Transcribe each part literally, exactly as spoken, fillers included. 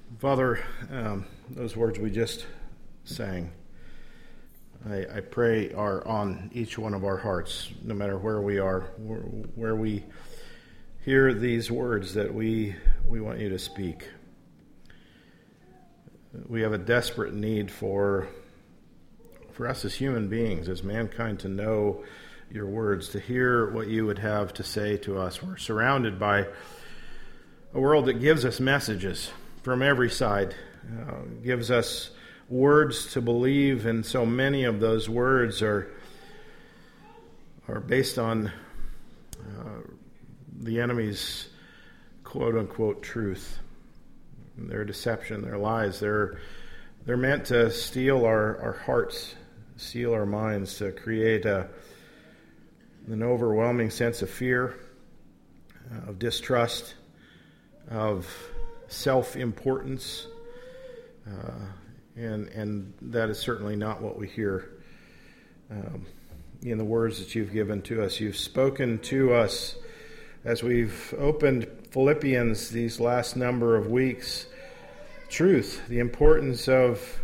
Father, um, those words we just sang, I, I pray are on each one of our hearts, no matter where we are, where, where we hear these words that we we want you to speak. We have a desperate need for for us as human beings, as mankind, to know your words, to hear what you would have to say to us. We're surrounded by a world that gives us messages from every side, uh, gives us words to believe, and so many of those words are are based on uh, the enemy's quote-unquote truth, their deception, their lies. They're they're meant to steal our, our hearts, steal our minds, to create a an overwhelming sense of fear, uh, of distrust, of self-importance, uh, and and that is certainly not what we hear um, in the words that you've given to us. You've spoken to us as we've opened Philippians these last number of weeks. Truth, the importance of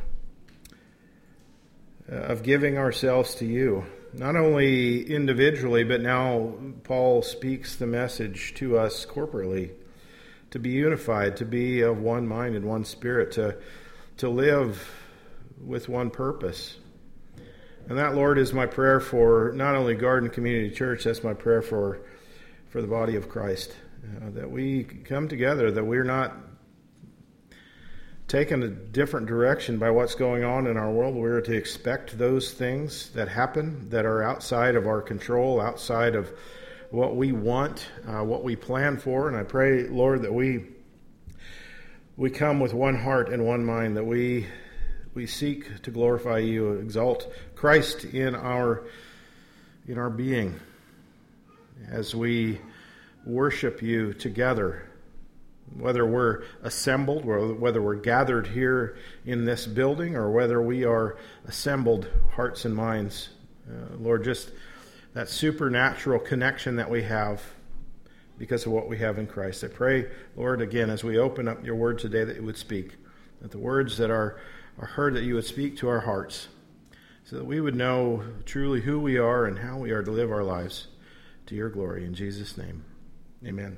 uh, of giving ourselves to you, not only individually, but now Paul speaks the message to us corporately, to be unified, to be of one mind and one spirit, to to live with one purpose. And that, Lord, is my prayer for not only Garden Community Church, that's my prayer for, for the body of Christ, uh, that we come together, that we're not taken a different direction by what's going on in our world. We're to expect those things that happen that are outside of our control, outside of what we want, uh, what we plan for. And I pray, Lord, that we we come with one heart and one mind, that we we seek to glorify you, exalt Christ in our in our being as we worship you together, whether we're assembled, or whether we're gathered here in this building, or whether we are assembled hearts and minds. Uh, Lord, just that supernatural connection that we have because of what we have in Christ. I pray, Lord, again, as we open up your word today, that it would speak, that the words that are, are heard, that you would speak to our hearts, so that we would know truly who we are and how we are to live our lives to your glory. In Jesus' name, amen.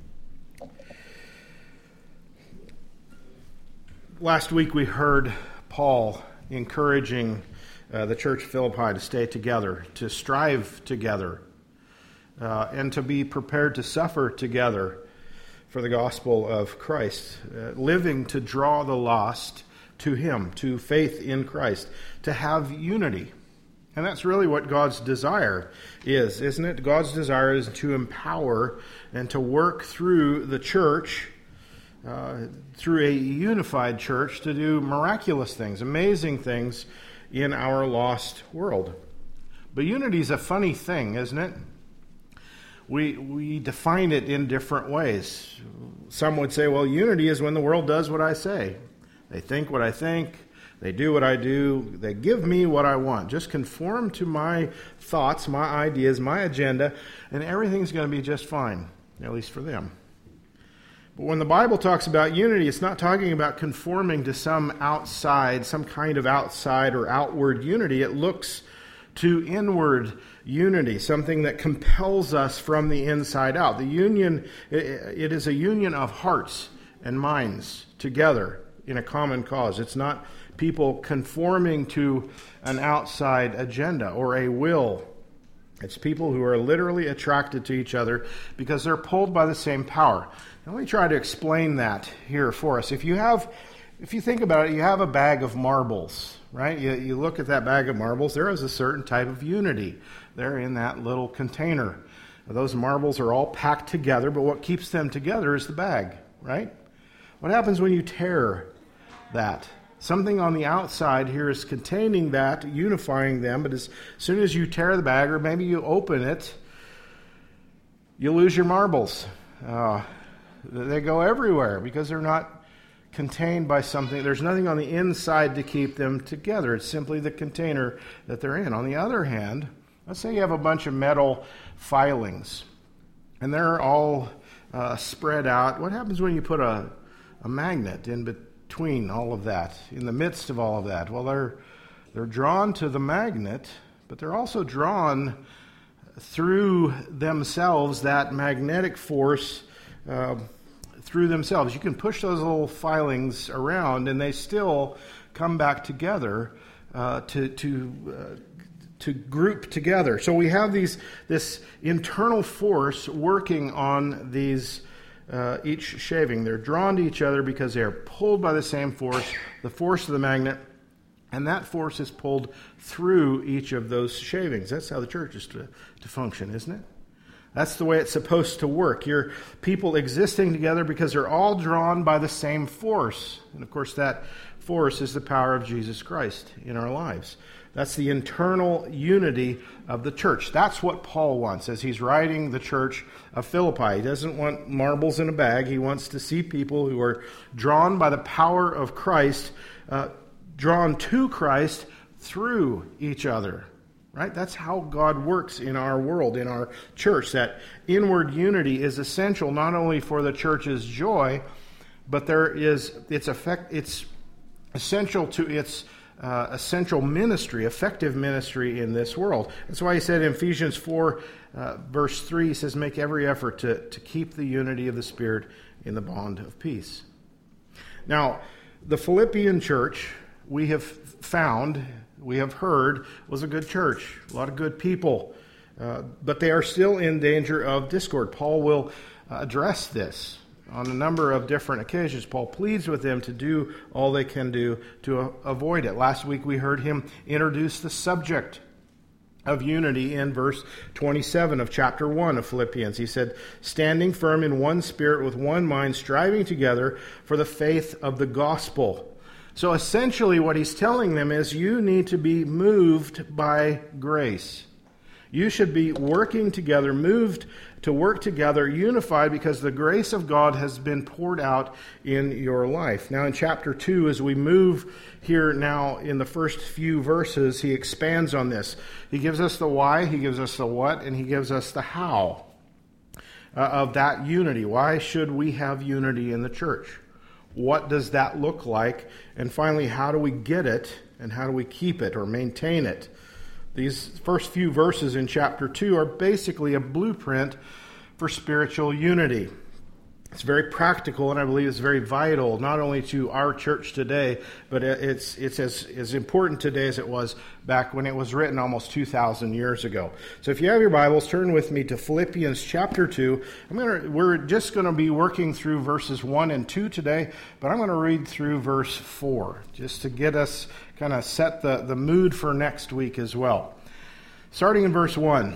Last week we heard Paul encouraging uh, the church of Philippi to stay together, to strive together, uh, and to be prepared to suffer together for the gospel of Christ, uh, living to draw the lost to him, to faith in Christ, to have unity. And that's really what God's desire is, isn't it? God's desire is to empower and to work through the church, Uh, through a unified church, to do miraculous things, amazing things in our lost world. But unity is a funny thing, isn't it? We we define it in different ways. Some would say, well, unity is when the world does what I say. They think what I think. They do what I do. They give me what I want. Just conform to my thoughts, my ideas, my agenda, and everything's going to be just fine, at least for them. But when the Bible talks about unity, it's not talking about conforming to some outside, some kind of outside or outward unity. It looks to inward unity, something that compels us from the inside out. The union, it is a union of hearts and minds together in a common cause. It's not people conforming to an outside agenda or a will. It's people who are literally attracted to each other because they're pulled by the same power. Now, let me try to explain that here for us. If you have, if you think about it, you have a bag of marbles, right? You, you look at that bag of marbles, there is a certain type of unity. They're in that little container. Those marbles are all packed together, but what keeps them together is the bag, right? What happens when you tear that? Something on the outside here is containing that, unifying them, but as soon as you tear the bag, or maybe you open it, you lose your marbles. Uh, they go everywhere because they're not contained by something. There's nothing on the inside to keep them together. It's simply the container that they're in. On the other hand, let's say you have a bunch of metal filings, and they're all uh, spread out. What happens when you put a, a magnet in between? between all of that, in the midst of all of that? Well, they're they're drawn to the magnet, but they're also drawn through themselves, that magnetic force uh, through themselves. You can push those little filings around, and they still come back together uh, to to uh, to group together. So we have these this internal force working on these. Uh, each shaving. They're drawn to each other because they are pulled by the same force, the force of the magnet, and that force is pulled through each of those shavings. That's how the church is to, to function, isn't it? That's the way it's supposed to work. You're people existing together because they're all drawn by the same force. And of course, that force is the power of Jesus Christ in our lives. That's the internal unity of the church. That's what Paul wants as he's writing the church of Philippi. He doesn't want marbles in a bag. He wants to see people who are drawn by the power of Christ, uh, drawn to Christ through each other. Right? That's how God works in our world, in our church. That inward unity is essential not only for the church's joy, but there is its effect. It's essential to its Uh, essential ministry, effective ministry in this world. That's why he said in Ephesians four, uh, verse three, he says, make every effort to, to keep the unity of the Spirit in the bond of peace. Now, the Philippian church, we have found, we have heard, was a good church, a lot of good people, uh, but they are still in danger of discord. Paul will uh, address this. On a number of different occasions, Paul pleads with them to do all they can do to avoid it. Last week we heard him introduce the subject of unity in verse twenty-seven of chapter one of Philippians. He said, standing firm in one spirit with one mind, striving together for the faith of the gospel. So essentially what he's telling them is you need to be moved by grace. You should be working together, moved to work together, unified, because the grace of God has been poured out in your life. Now in chapter two, as we move here now in the first few verses, he expands on this. He gives us the why, he gives us the what, and he gives us the how uh, of that unity. Why should we have unity in the church? What does that look like? And finally, how do we get it, and how do we keep it or maintain it? These first few verses in chapter two are basically a blueprint for spiritual unity. It's very practical, and I believe it's very vital, not only to our church today, but it's it's as, as important today as it was back when it was written almost two thousand years ago. So if you have your Bibles, turn with me to Philippians chapter two. I'm gonna, we're just going to be working through verses one and two today, but I'm going to read through verse four, just to get us kind of set the, the mood for next week as well. Starting in verse one.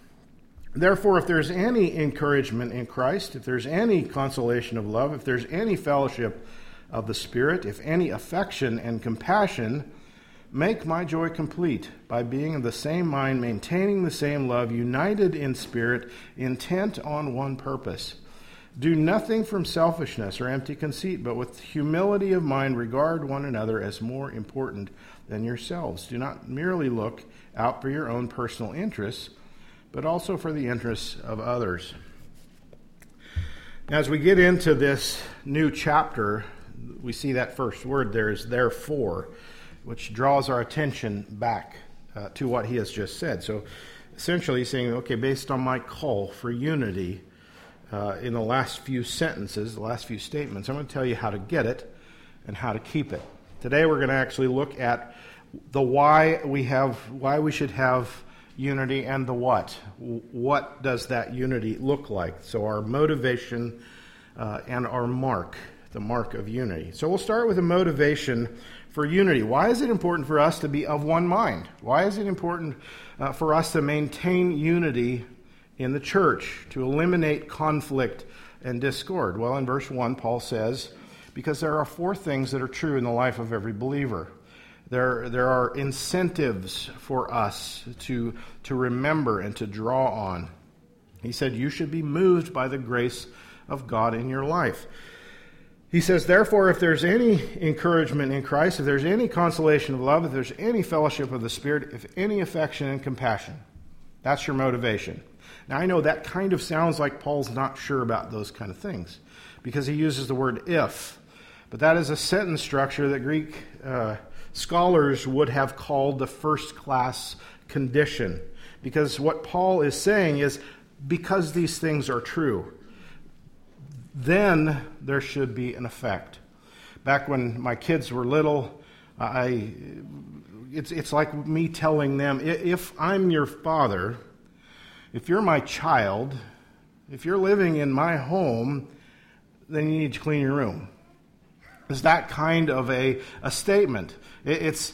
Therefore, if there's any encouragement in Christ, if there's any consolation of love, if there's any fellowship of the Spirit, if any affection and compassion, make my joy complete by being of the same mind, maintaining the same love, united in spirit, intent on one purpose. Do nothing from selfishness or empty conceit, but with humility of mind regard one another as more important than yourselves. Do not merely look out for your own personal interests, but also for the interests of others. Now, as we get into this new chapter, we see that first word there is therefore, which draws our attention back uh, to what he has just said. So essentially he's saying, okay, based on my call for unity, uh, in the last few sentences, the last few statements, I'm going to tell you how to get it and how to keep it. Today we're going to actually look at the why we have, why we should have unity, and the what. What does that unity look like? So our motivation uh, and our mark, the mark of unity. So we'll start with a motivation for unity. Why is it important for us to be of one mind? Why is it important uh, for us to maintain unity in the church, to eliminate conflict and discord? Well, in verse one, Paul says, because there are four things that are true in the life of every believer. There, there are incentives for us to, to remember and to draw on. He said, you should be moved by the grace of God in your life. He says, therefore, if there's any encouragement in Christ, if there's any consolation of love, if there's any fellowship of the Spirit, if any affection and compassion, that's your motivation. Now, I know that kind of sounds like Paul's not sure about those kind of things, because he uses the word if. But that is a sentence structure that Greek uh, scholars would have called the first-class condition. Because what Paul is saying is, because these things are true, then there should be an effect. Back when my kids were little, I it's it's like me telling them, if I'm your father, if you're my child, if you're living in my home, then you need to clean your room. It's that kind of a, a statement. It, it's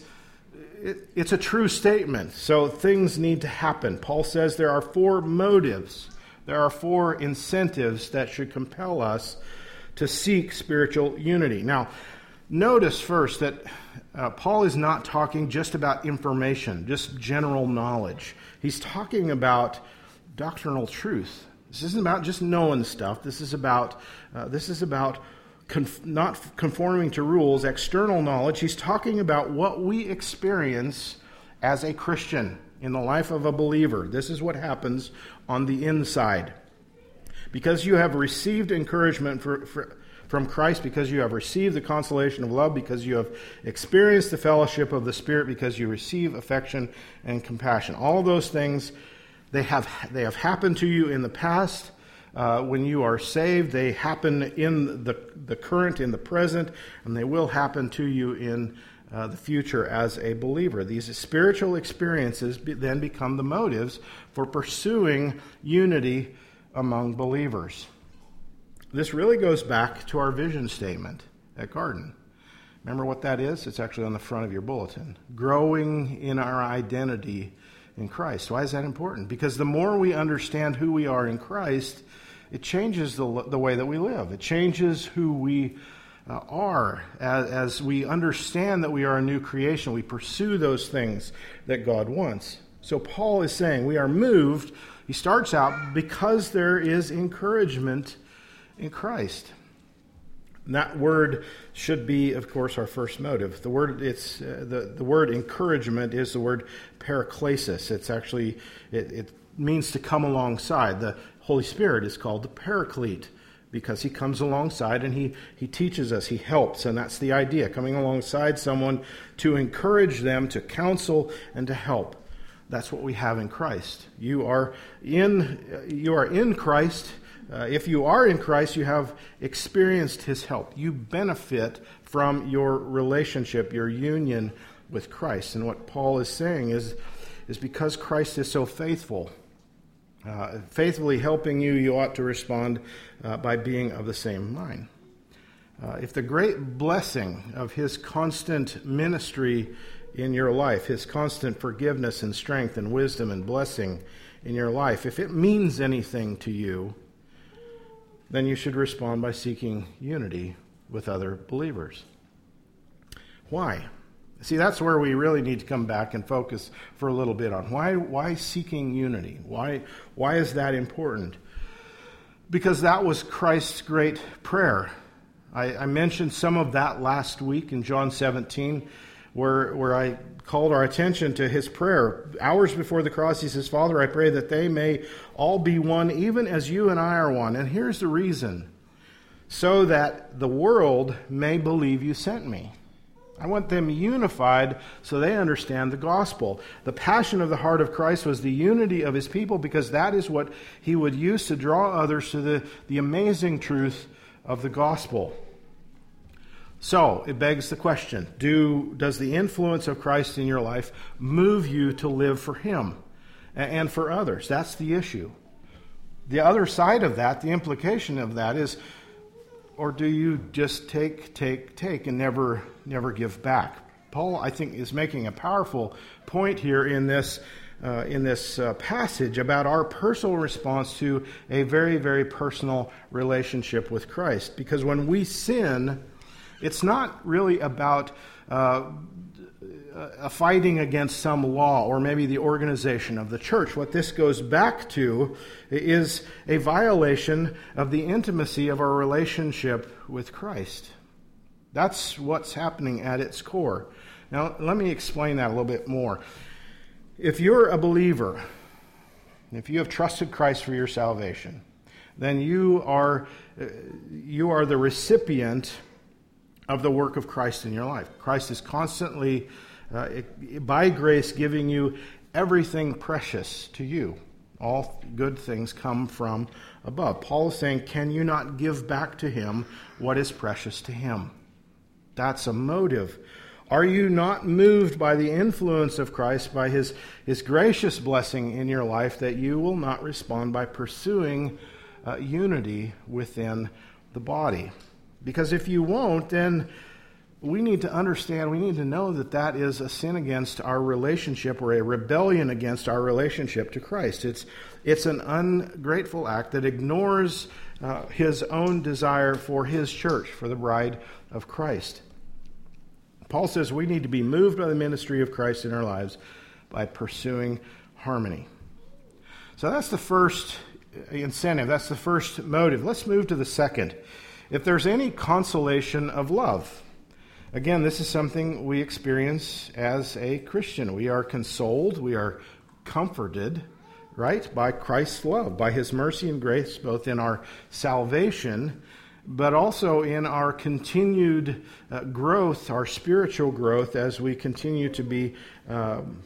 it, it's a true statement. So things need to happen. Paul says there are four motives. There are four incentives that should compel us to seek spiritual unity. Now, notice first that uh, Paul is not talking just about information, just general knowledge. He's talking about doctrinal truth. This isn't about just knowing stuff. This is about uh, this is about conf- not conforming to rules, external knowledge. He's talking about what we experience as a Christian in the life of a believer. This is what happens on the inside. Because you have received encouragement for, for, from Christ, because you have received the consolation of love, because you have experienced the fellowship of the Spirit, because you receive affection and compassion. All those things, they have they have happened to you in the past. Uh, when you are saved, they happen in the, the current, in the present, and they will happen to you in Uh, the future as a believer. These spiritual experiences be, then become the motives for pursuing unity among believers. This really goes back to our vision statement at Garden. Remember what that is? It's actually on the front of your bulletin. Growing in our identity in Christ. Why is that important? Because the more we understand who we are in Christ, it changes the, the way that we live. It changes who we Uh, are as, as we understand that we are a new creation. We pursue those things that God wants. So Paul is saying we are moved. He starts out because there is encouragement in Christ. And that word should be, of course, our first motive. The word it's uh, the the word encouragement is the word paraklesis. It's actually it, it means to come alongside. The Holy Spirit is called the Paraclete, because he comes alongside and he, he teaches us, he helps, and that's the idea, coming alongside someone to encourage them, to counsel, and to help. That's what we have in Christ. You are in, you are in Christ. Uh, if you are in Christ, you have experienced his help. You benefit from your relationship, your union with Christ. And what Paul is saying is, is because Christ is so faithful, Uh, faithfully helping you, you ought to respond uh, by being of the same mind. Uh, if the great blessing of his constant ministry in your life, his constant forgiveness and strength and wisdom and blessing in your life, if it means anything to you, then you should respond by seeking unity with other believers. Why? See, that's where we really need to come back and focus for a little bit on why why seeking unity? Why why is that important? Because that was Christ's great prayer. I, I mentioned some of that last week in John seventeen, where where I called our attention to his prayer. Hours before the cross, he says, "Father, I pray that they may all be one, even as you and I are one." And here's the reason. So that the world may believe you sent me. I want them unified so they understand the gospel. The passion of the heart of Christ was the unity of his people, because that is what he would use to draw others to the, the amazing truth of the gospel. So, it begs the question, do does the influence of Christ in your life move you to live for him and for others? That's the issue. The other side of that, the implication of that is, or do you just take, take, take, and never, never give back? Paul, I think, is making a powerful point here in this, uh, in this uh, passage about our personal response to a very, very personal relationship with Christ. Because when we sin, it's not really about uh, a fighting against some law or maybe the organization of the church. What this goes back to is a violation of the intimacy of our relationship with Christ. That's what's happening at its core. Now, let me explain that a little bit more. If you're a believer, if you have trusted Christ for your salvation, then you are you are the recipient of the work of Christ in your life. Christ is constantly, uh, by grace, giving you everything precious to you. All good things come from above. Paul is saying, can you not give back to him what is precious to him? That's a motive. Are you not moved by the influence of Christ, by his, his gracious blessing in your life, that you will not respond by pursuing uh, unity within the body? Because if you won't, then we need to understand, we need to know that that is a sin against our relationship, or a rebellion against our relationship to Christ. It's it's an ungrateful act that ignores uh, his own desire for his church, for the bride of Christ. Paul says we need to be moved by the ministry of Christ in our lives by pursuing harmony. So that's the first incentive. That's the first motive. Let's move to the second. If there's any consolation of love. Again, this is something we experience as a Christian. We are consoled, we are comforted, right, by Christ's love, by his mercy and grace, both in our salvation, but also in our continued uh, growth, our spiritual growth, as we continue to be, um,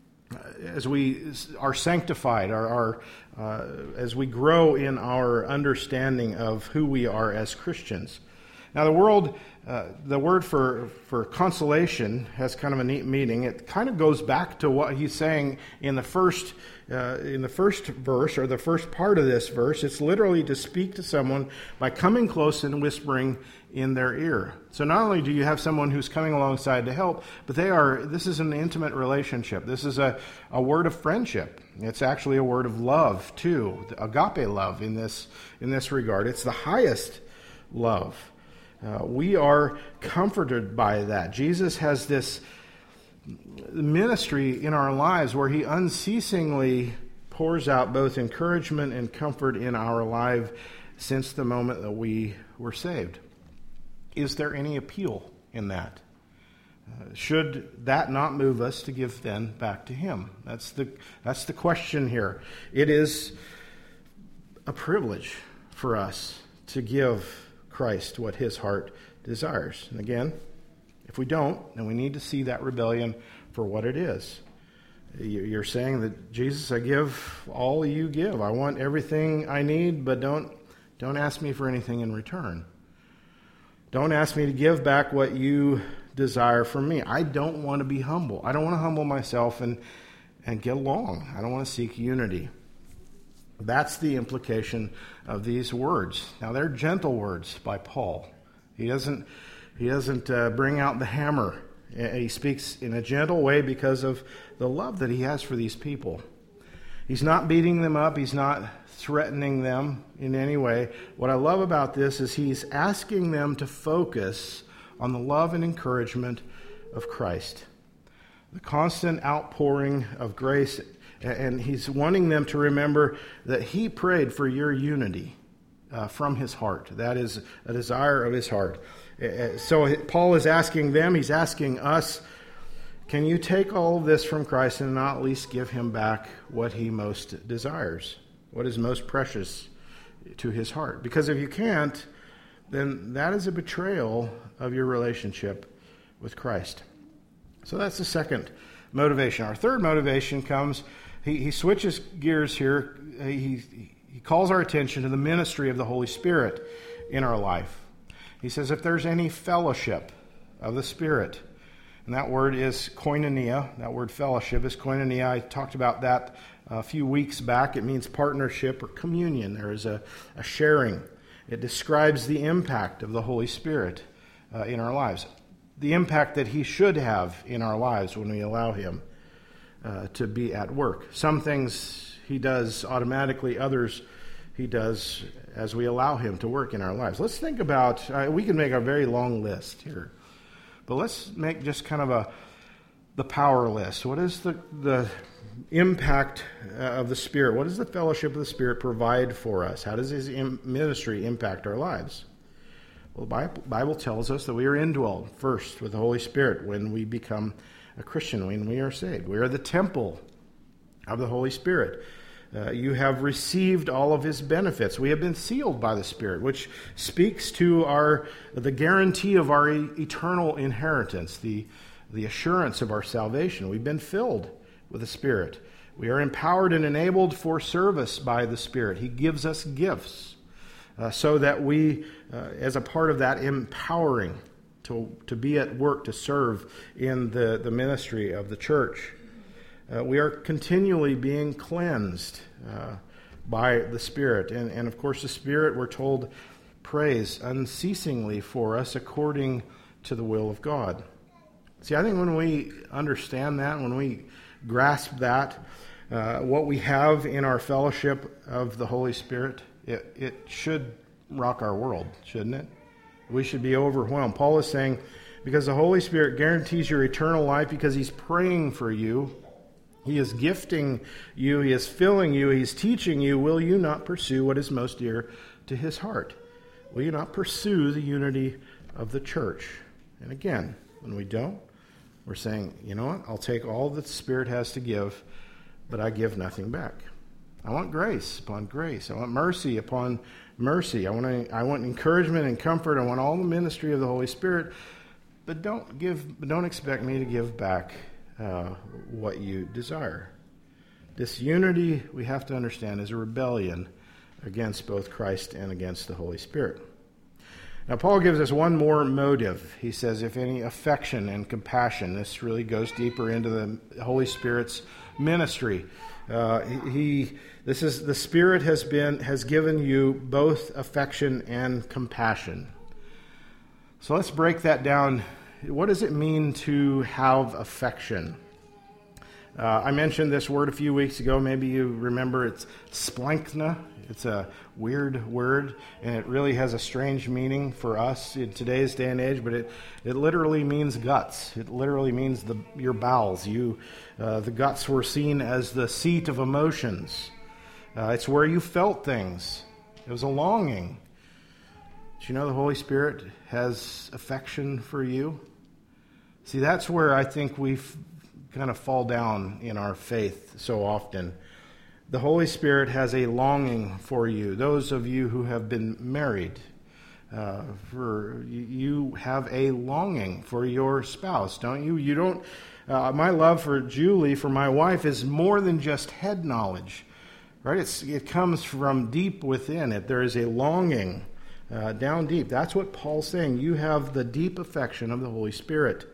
as we are sanctified, our, our uh, as we grow in our understanding of who we are as Christians. Now, the world, uh, the word for, for consolation has kind of a neat meaning. It kind of goes back to what he's saying in the first uh, in the first verse, or the first part of this verse. It's literally to speak to someone by coming close and whispering in their ear. So not only do you have someone who's coming alongside to help, but they are. This is an intimate relationship. This is a, a word of friendship. It's actually a word of love too, agape love in this in this regard. It's the highest love. Uh, we are comforted by that. Jesus has this ministry in our lives where he unceasingly pours out both encouragement and comfort in our life since the moment that we were saved. Is there any appeal in that? Uh, should that not move us to give then back to him? That's the that's the question here. It is a privilege for us to give Christ what his heart desires. And again, if we don't, then we need to see that rebellion for what it is. You're saying that, Jesus, I give all you give. I want everything I need, but don't don't ask me for anything in return. Don't ask me to give back what you desire from me. I don't want to be humble. I don't want to humble myself and, and get along. I don't want to seek unity. That's the implication of these words. Now, they're gentle words by Paul. He doesn't he doesn't uh, bring out the hammer. He speaks in a gentle way because of the love that he has for these people. He's not beating them up. He's not threatening them in any way. What I love about this is he's asking them to focus on the love and encouragement of Christ, the constant outpouring of grace. And he's wanting them to remember that he prayed for your unity uh, from his heart. That is a desire of his heart. So Paul is asking them, he's asking us, can you take all of this from Christ and not at least give him back what he most desires, what is most precious to his heart? Because if you can't, then that is a betrayal of your relationship with Christ. So that's the second motivation. Our third motivation comes... He, he switches gears here. He, he calls our attention to the ministry of the Holy Spirit in our life. He says, if there's any fellowship of the Spirit, and that word is koinonia, that word fellowship is koinonia. I talked about that a few weeks back. It means partnership or communion. There is a, a sharing. It describes the impact of the Holy Spirit uh, in our lives, the impact that he should have in our lives when we allow him Uh, to be at work. Some things he does automatically, others he does as we allow him to work in our lives. Let's think about, uh, we can make a very long list here, but let's make just kind of a the power list. What is the, the impact uh, of the Spirit? What does the fellowship of the Spirit provide for us? How does his im- ministry impact our lives? Well, the Bible, Bible tells us that we are indwelled first with the Holy Spirit when we become a Christian, when we are saved. We are the temple of the Holy Spirit. Uh, you have received all of his benefits. We have been sealed by the Spirit, which speaks to our the guarantee of our e- eternal inheritance, the, the assurance of our salvation. We've been filled with the Spirit. We are empowered and enabled for service by the Spirit. He gives us gifts uh, so that we, uh, as a part of that empowering to, to be at work, to serve in the, the ministry of the church. Uh, we are continually being cleansed uh, by the Spirit. And, and of course, the Spirit, we're told, prays unceasingly for us according to the will of God. See, I think when we understand that, when we grasp that, uh, what we have in our fellowship of the Holy Spirit, it, it should rock our world, shouldn't it? We should be overwhelmed. Paul is saying, because the Holy Spirit guarantees your eternal life because he's praying for you, he is gifting you, he is filling you, he's teaching you, will you not pursue what is most dear to his heart? Will you not pursue the unity of the church? And again, when we don't, we're saying, you know what, I'll take all that the Spirit has to give, but I give nothing back. I want grace upon grace. I want mercy upon mercy. I want to, I want encouragement and comfort. I want all the ministry of the Holy Spirit, but don't give, don't expect me to give back Uh, what you desire. This unity, we have to understand, is a rebellion against both Christ and against the Holy Spirit. Now, Paul gives us one more motive. He says, if any affection and compassion. This really goes deeper into the Holy Spirit's ministry. Uh, he, this is the Spirit has been has given you both affection and compassion. So let's break that down. What does it mean to have affection? Uh, I mentioned this word a few weeks ago. Maybe you remember it's splankna. It's a weird word, and it really has a strange meaning for us in today's day and age, but it, it literally means guts. It literally means the your bowels. You, uh, the guts were seen as the seat of emotions. Uh, it's where you felt things. It was a longing. Do you know the Holy Spirit has affection for you? See, that's where I think we kind of fall down in our faith so often. The Holy Spirit has a longing for you. Those of you who have been married, uh, for you have a longing for your spouse, don't you? You don't. Uh, my love for Julie, for my wife, is more than just head knowledge, right? It's it comes from deep within it. There is a longing uh, down deep. That's what Paul's saying. You have the deep affection of the Holy Spirit.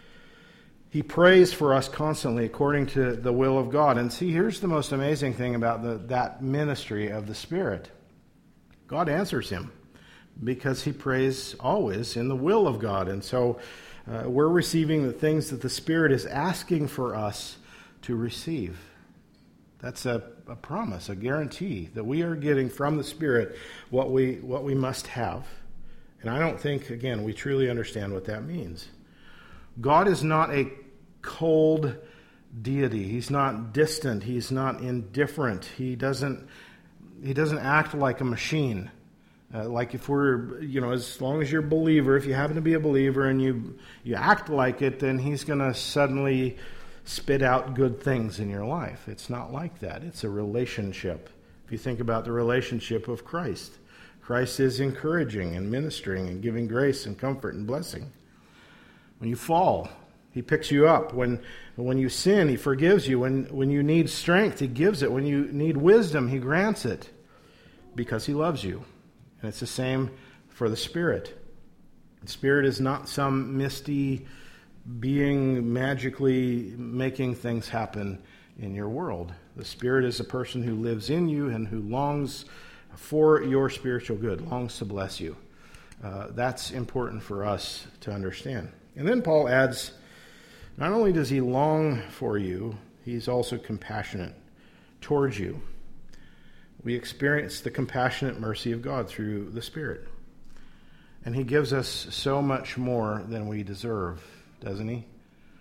He prays for us constantly according to the will of God. And see, here's the most amazing thing about the, that ministry of the Spirit. God answers him because he prays always in the will of God. And so uh, we're receiving the things that the Spirit is asking for us to receive. That's a, a promise, a guarantee that we are getting from the Spirit what we what we must have. And I don't think, again, we truly understand what that means. God is not a cold deity. He's not distant. He's not indifferent. He doesn't he doesn't act like a machine. Uh, like if we're, you know, as long as you're a believer, if you happen to be a believer and you you act like it, then he's going to suddenly spit out good things in your life. It's not like that. It's a relationship. If you think about the relationship of Christ, Christ is encouraging and ministering and giving grace and comfort and blessing. When you fall, he picks you up. When when you sin, he forgives you. When when you need strength, he gives it. When you need wisdom, he grants it because he loves you. And it's the same for the Spirit. The Spirit is not some misty being magically making things happen in your world. The Spirit is a person who lives in you and who longs for your spiritual good, longs to bless you. Uh, that's important for us to understand. And then Paul adds, not only does he long for you, he's also compassionate towards you. We experience the compassionate mercy of God through the Spirit. And he gives us so much more than we deserve, doesn't he?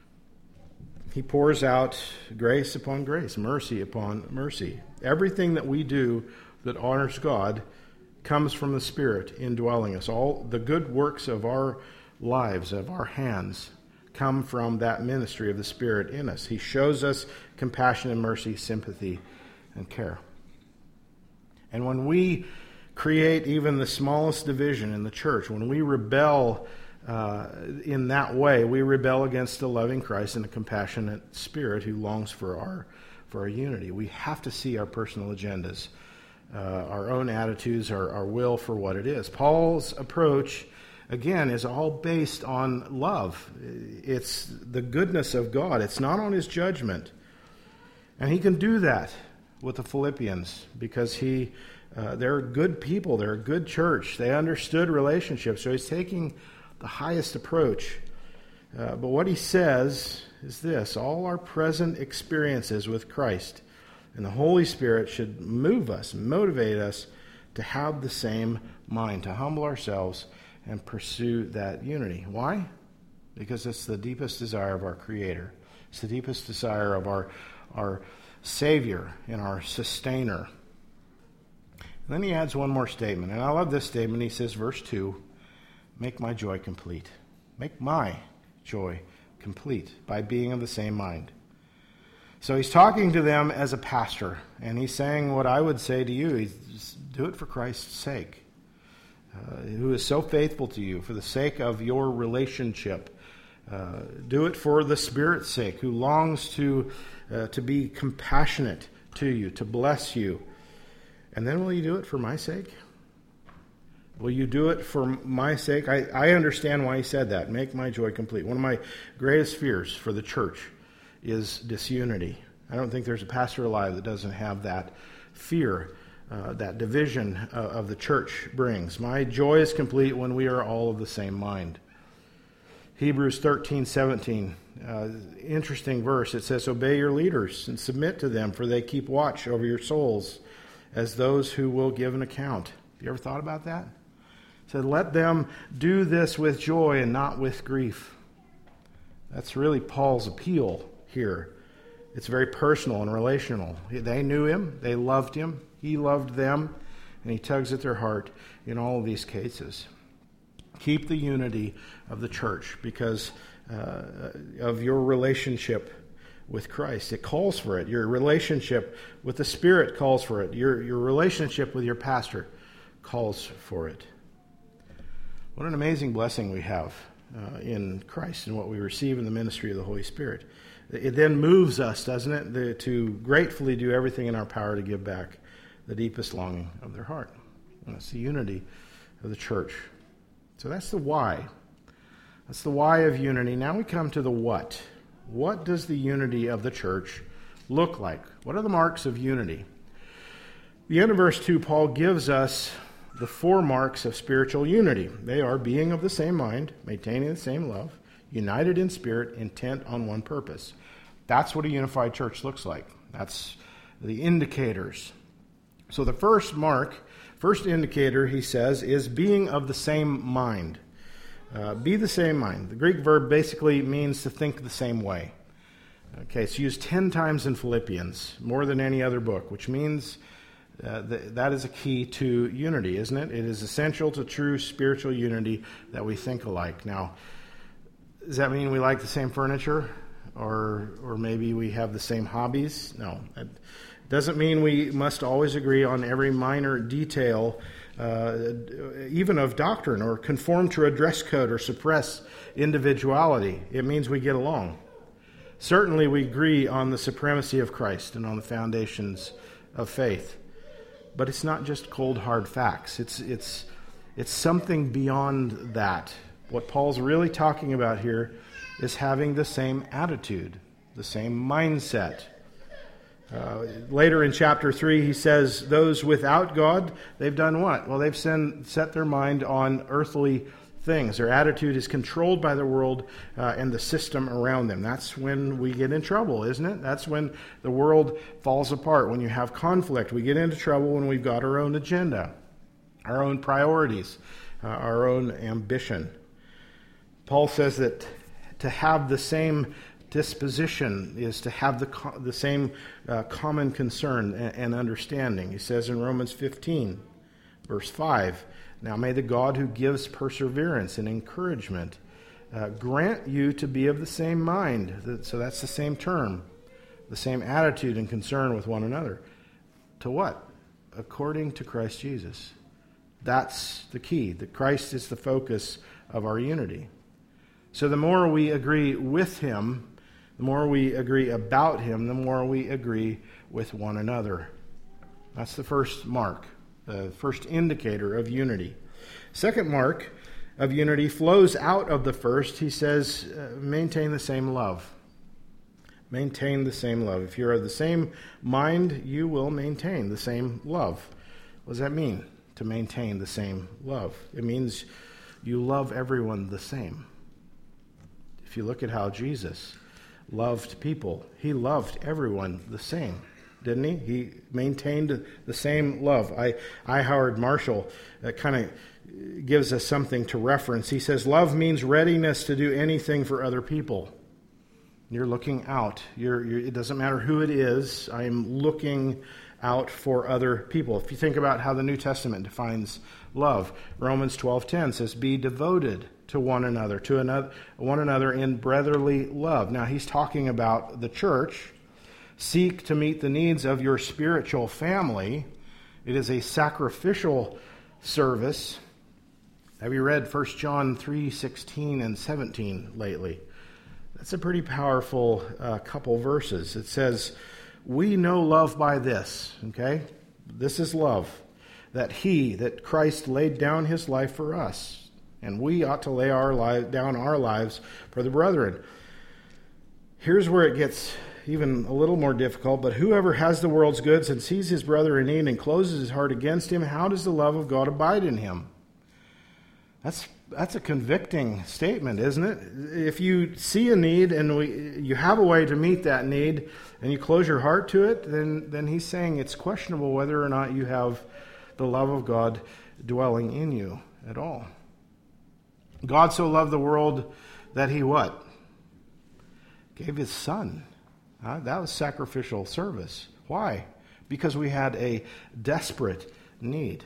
He pours out grace upon grace, mercy upon mercy. Everything that we do that honors God comes from the Spirit indwelling us. All the good works of our lives, of our hands, come from that ministry of the Spirit in us. He shows us compassion and mercy, sympathy, and care. And when we create even the smallest division in the church, when we rebel uh, in that way, we rebel against the loving Christ and a compassionate Spirit who longs for our for our unity. We have to see our personal agendas, uh, our own attitudes, our, our will for what it is. Paul's approach, again, is all based on love. It's the goodness of God. It's not on his judgment. And he can do that with the Philippians because he uh, they're good people. They're a good church. They understood relationships. So he's taking the highest approach. Uh, but what he says is this: all our present experiences with Christ and the Holy Spirit should move us, motivate us to have the same mind, to humble ourselves and pursue that unity. Why? Because it's the deepest desire of our Creator. It's the deepest desire of our, our Savior and our Sustainer. And then he adds one more statement, and I love this statement. He says, verse two, make my joy complete. Make my joy complete by being of the same mind. So he's talking to them as a pastor, and he's saying what I would say to you. He's, do it for Christ's sake, uh, who is so faithful to you, for the sake of your relationship. Uh, do it for the Spirit's sake, who longs to uh, to be compassionate to you, to bless you. And then will you do it for my sake? Will you do it for my sake? I, I understand why he said that. Make my joy complete. One of my greatest fears for the church is disunity. I don't think there's a pastor alive that doesn't have that fear, uh, that division uh, of the church brings. My joy is complete when we are all of the same mind. Hebrews thirteen seventeen, uh, interesting verse. It says, obey your leaders and submit to them, for they keep watch over your souls as those who will give an account. Have you ever thought about that? It said, let them do this with joy and not with grief. That's really Paul's appeal here. It's very personal and relational. They knew him. They loved him. He loved them. And he tugs at their heart in all of these cases. Keep the unity of the church because uh, of your relationship with Christ. It calls for it. Your relationship with the Spirit calls for it. Your, your relationship with your pastor calls for it. What an amazing blessing we have uh, in Christ and what we receive in the ministry of the Holy Spirit. It then moves us, doesn't it, the, to gratefully do everything in our power to give back the deepest longing of their heart. And that's the unity of the church. So that's the why. That's the why of unity. Now we come to the what. What does the unity of the church look like? What are the marks of unity? The end of verse two, Paul gives us the four marks of spiritual unity. They are being of the same mind, maintaining the same love, united in spirit, intent on one purpose. That's what a unified church looks like. That's the indicators. So the first mark, first indicator, he says, is being of the same mind. Uh, be the same mind. The Greek verb basically means to think the same way. Okay, it's used ten times in Philippians, more than any other book, which means uh, th- that is a key to unity, isn't it? It is essential to true spiritual unity that we think alike. Now, does that mean we like the same furniture? Or or maybe we have the same hobbies? No. It doesn't mean we must always agree on every minor detail, uh, even of doctrine, or conform to a dress code or suppress individuality. It means we get along. Certainly we agree on the supremacy of Christ and on the foundations of faith. But it's not just cold, hard facts. It's it's it's something beyond that. What Paul's really talking about here is having the same attitude, the same mindset. Uh, later in chapter three, he says, those without God, they've done what? Well, they've send, set their mind on earthly things. Their attitude is controlled by the world uh, and the system around them. That's when we get in trouble, isn't it? That's when the world falls apart. When you have conflict, we get into trouble when we've got our own agenda, our own priorities, uh, our own ambition. Paul says that to have the same disposition is to have the the same uh, common concern and, and understanding. He says in Romans fifteen, verse five, now may the God who gives perseverance and encouragement uh, grant you to be of the same mind. So that's the same term, the same attitude and concern with one another. to what? According to Christ Jesus. That's the key. That Christ is the focus of our unity. So the more we agree with him, the more we agree about him, the more we agree with one another. That's the first mark, the first indicator of unity. Second mark of unity flows out of the first. He says, uh, maintain the same love. Maintain the same love. If you're of the same mind, you will maintain the same love. What does that mean, to maintain the same love? It means you love everyone the same. If you look at how Jesus loved people, he loved everyone the same, didn't he? He maintained the same love. I, I Howard Marshall, uh, kind of gives us something to reference. He says, love means readiness to do anything for other people. You're looking out. You're, you're, it doesn't matter who it is. I am looking out for other people. If you think about how the New Testament defines love, Romans twelve ten says, be devoted to one another, to another, one another in brotherly love. Now, he's talking about the church. Seek to meet the needs of your spiritual family. It is a sacrificial service. Have you read First John three sixteen and seventeen lately? That's a pretty powerful uh, couple verses. It says, we know love by this, okay? This is love, that he, that Christ laid down his life for us, and we ought to lay our li- down our lives for the brethren. Here's where it gets even a little more difficult. But whoever has the world's goods and sees his brother in need and closes his heart against him, how does the love of God abide in him? That's that's a convicting statement, isn't it? If you see a need and we, you have a way to meet that need and you close your heart to it, then, then he's saying it's questionable whether or not you have the love of God dwelling in you at all. God so loved the world that he what? Gave his son. Uh, that was sacrificial service. Why? Because we had a desperate need.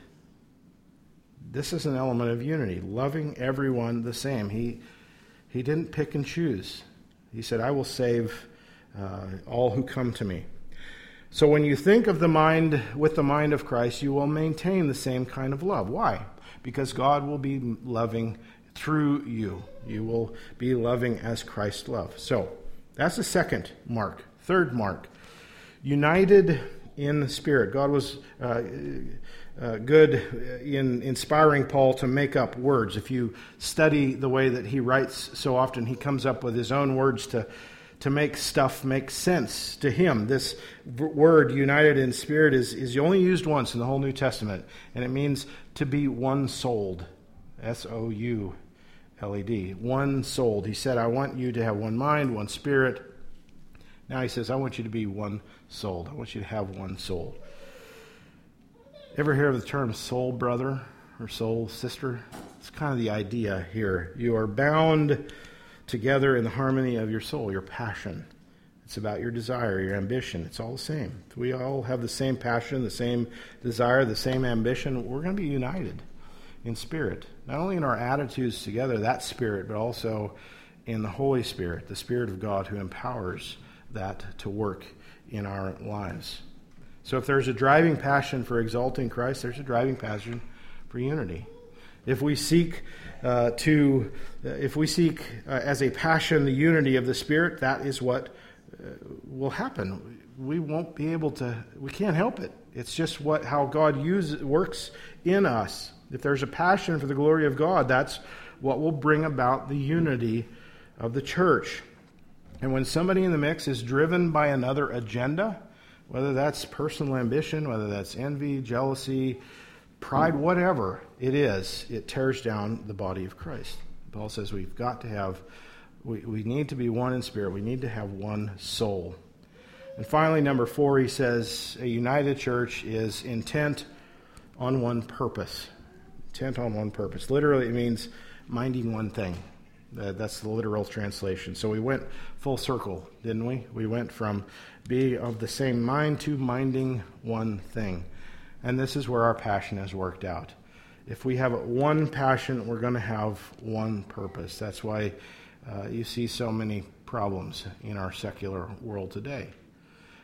This is an element of unity, loving everyone the same. He he didn't pick and choose. He said, I will save uh, all who come to me. So when you think of the mind with the mind of Christ, you will maintain the same kind of love. Why? Because God will be loving through you. You will be loving as Christ loved. So that's the second mark. Third mark, united in the Spirit. God was uh, uh, good in inspiring Paul to make up words. If you study the way that he writes so often, he comes up with his own words to, to make stuff make sense to him. This v- word, united in spirit, is, is only used once in the whole New Testament, and it means to be one-souled. S O U L E D. One-souled. He said, I want you to have one mind, one spirit. Now he says, I want you to be one-souled. I want you to have one soul. Ever hear of the term soul brother or soul sister? It's kind of the idea here. You are bound together in the harmony of your soul, your passion. It's about your desire, your ambition. It's all the same. If we all have the same passion, the same desire, the same ambition, we're going to be united in spirit. Not only in our attitudes together, that spirit, but also in the Holy Spirit, the Spirit of God who empowers that to work in our lives. So if there's a driving passion for exalting Christ, there's a driving passion for unity. If we seek uh, to, uh, if we seek uh, as a passion the unity of the Spirit, that is what uh, will happen. We won't be able to. We can't help it. It's just what how God uses works in us. If there's a passion for the glory of God, that's what will bring about the unity of the church. And when somebody in the mix is driven by another agenda, whether that's personal ambition, whether that's envy, jealousy, pride, whatever it is, it tears down the body of Christ. Paul says we've got to have, we, we need to be one in spirit. We need to have one soul. And finally, number four, he says a united church is intent on one purpose. Intent on one purpose. Literally, it means minding one thing. Uh, that's the literal translation. So we went full circle, didn't we? We went from being of the same mind to minding one thing. And this is where our passion has worked out. If we have one passion, we're going to have one purpose. That's why uh, you see so many problems in our secular world today.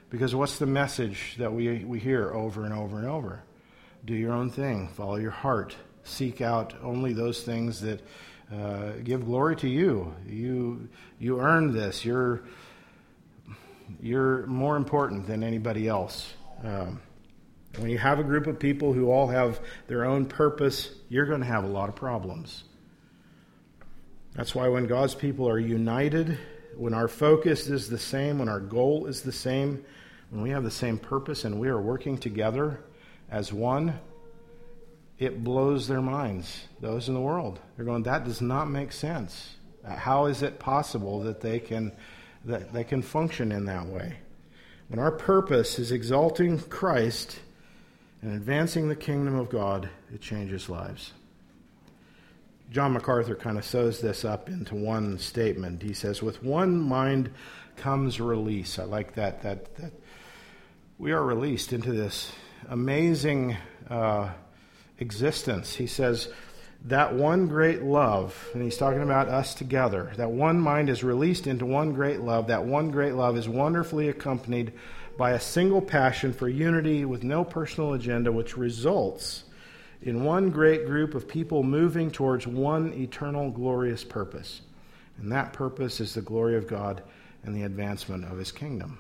Because what's the message that we, we hear over and over and over? Do your own thing. Follow your heart. Seek out only those things that uh, give glory to you. You you earned this. You're you're more important than anybody else. Um, when you have a group of people who all have their own purpose, you're going to have a lot of problems. That's why when God's people are united, when our focus is the same, when our goal is the same, when we have the same purpose and we are working together as one, it blows their minds, those in the world. They're going, that does not make sense. How is it possible that they can that they can function in that way? When our purpose is exalting Christ and advancing the kingdom of God, it changes lives. John MacArthur kind of sews this up into one statement. He says, with one mind comes release. I like that, that, that we are released into this amazing uh, existence. He says, that one great love, and he's talking about us together, that one mind is released into one great love. That one great love is wonderfully accompanied by a single passion for unity with no personal agenda, which results in one great group of people moving towards one eternal glorious purpose. And that purpose is the glory of God and the advancement of his kingdom.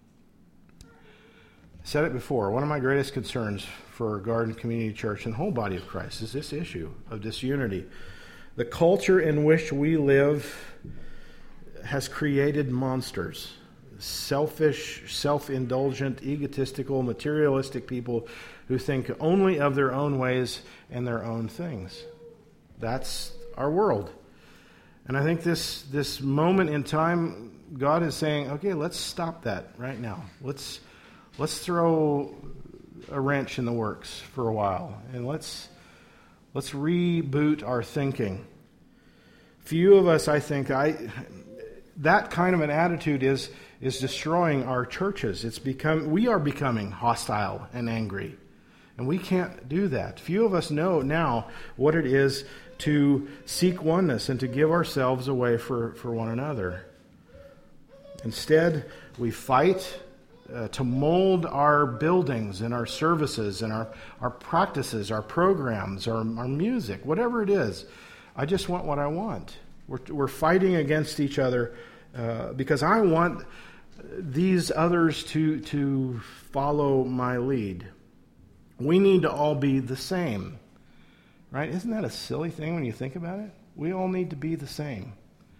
I said it before, one of my greatest concerns for Garden Community Church and the whole body of Christ is this issue of disunity. The culture in which we live has created monsters. Selfish, self-indulgent, egotistical, materialistic people who think only of their own ways and their own things. That's our world. And I think this, this moment in time, God is saying, okay, let's stop that right now. Let's let's throw a wrench in the works for a while, and let's let's reboot our thinking. Few of us, I think, I that kind of an attitude is is destroying our churches. It's become we are becoming hostile and angry, and we can't do that. Few of us know now what it is to seek oneness and to give ourselves away for, for one another. Instead, we fight uh, to mold our buildings and our services and our, our practices, our programs, our, our music, whatever it is. I just want what I want. We're, we're fighting against each other uh, because I want these others to, to follow my lead. We need to all be the same. Right? Isn't that a silly thing when you think about it? We all need to be the same.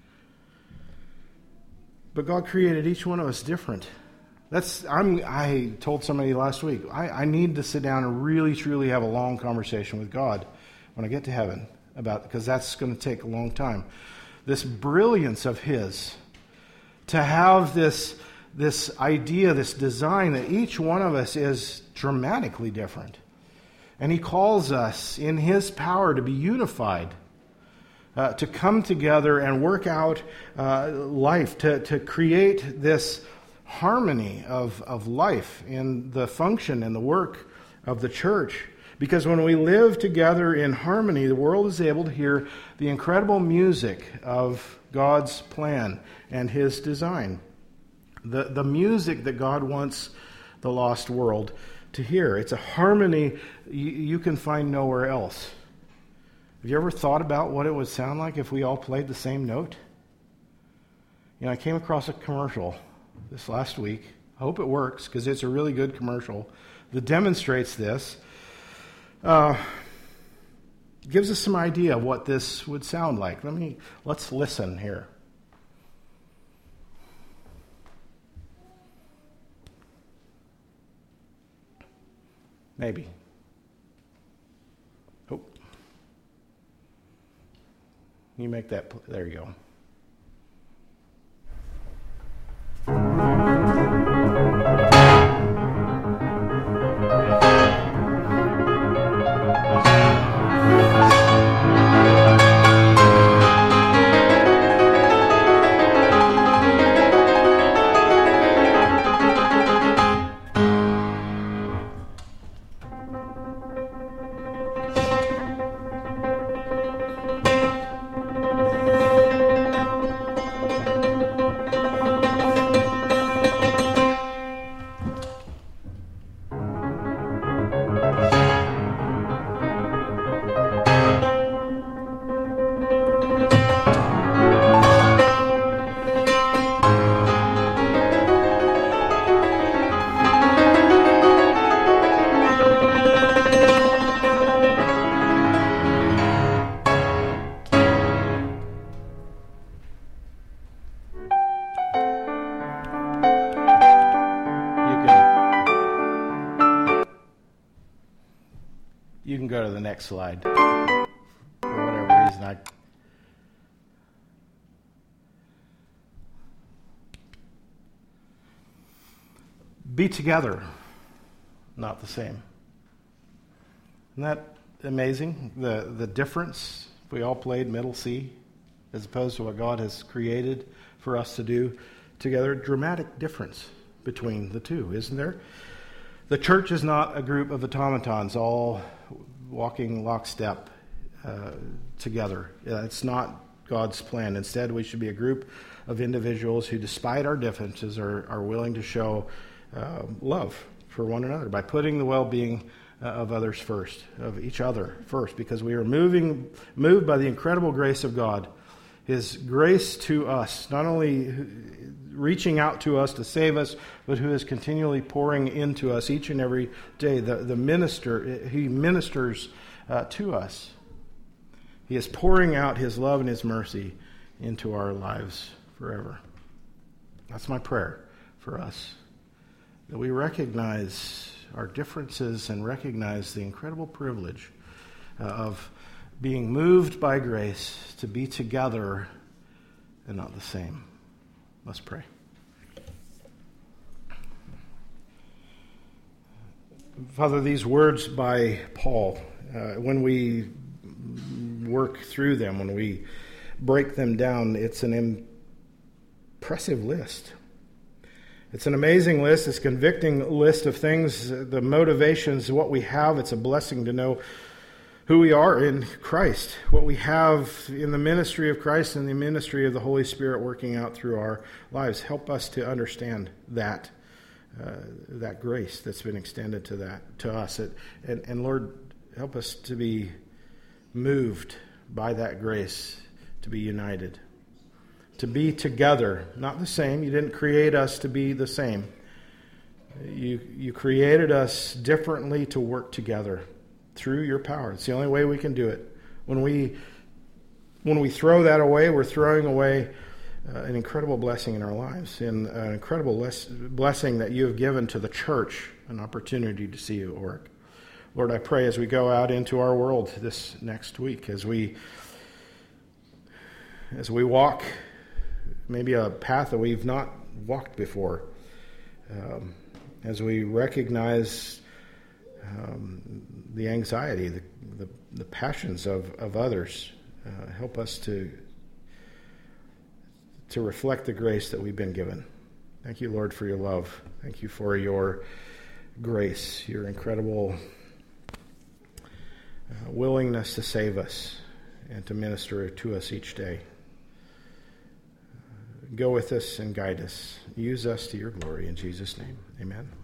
But God created each one of us different. That's I'm I told somebody last week, I, I need to sit down and really truly have a long conversation with God when I get to heaven about because that's going to take a long time. This brilliance of his, to have this this idea, this design that each one of us is dramatically different. And he calls us in his power to be unified, uh, to come together and work out uh, life, to, to create this harmony of, of life in the function and the work of the church. Because when we live together in harmony, the world is able to hear the incredible music of God's plan and his design. The, the music that God wants the lost world to hear. It's a harmony you, you can find nowhere else. Have you ever thought about what it would sound like if we all played the same note? You know, I came across a commercial this last week. I hope it works because it's a really good commercial that demonstrates this. Uh, gives us some idea of what this would sound like. Let me let's listen here. Maybe. Oh. You make that, there you go. go to the next slide. For whatever reason, I... Be together, not the same. Isn't that amazing? The, the difference, if we all played middle C, as opposed to what God has created for us to do together, dramatic difference between the two, isn't there? The church is not a group of automatons all walking lockstep uh, together. It's not God's plan. Instead, we should be a group of individuals who, despite our differences, are, are willing to show uh, love for one another by putting the well-being uh, of others first, of each other first, because we are moving, moved by the incredible grace of God. His grace to us, not only reaching out to us to save us, but who is continually pouring into us each and every day. The, the minister, he ministers uh, to us. He is pouring out his love and his mercy into our lives forever. That's my prayer for us, that we recognize our differences and recognize the incredible privilege uh, of being moved by grace to be together and not the same. Let's pray. Father, these words by Paul, uh, when we work through them, when we break them down, it's an impressive list. It's an amazing list. It's a convicting list of things, the motivations, what we have. It's a blessing to know who we are in Christ, what we have in the ministry of Christ and the ministry of the Holy Spirit working out through our lives. Help us to understand that, uh, that grace that's been extended to that to us. It, and, and Lord, help us to be moved by that grace, to be united, to be together, not the same. You didn't create us to be the same. You, you created us differently to work together through your power. It's the only way we can do it. When we when we throw that away, we're throwing away uh, an incredible blessing in our lives, and an incredible les- blessing that you have given to the church, an opportunity to see you at work. Lord, I pray as we go out into our world this next week, as we as we walk maybe a path that we've not walked before, um, as we recognize Um, the anxiety, the, the, the passions of, of others. Uh, help us to, to reflect the grace that we've been given. Thank you, Lord, for your love. Thank you for your grace, your incredible uh, willingness to save us and to minister to us each day. Uh, go with us and guide us. Use us to your glory. In Jesus' name, amen.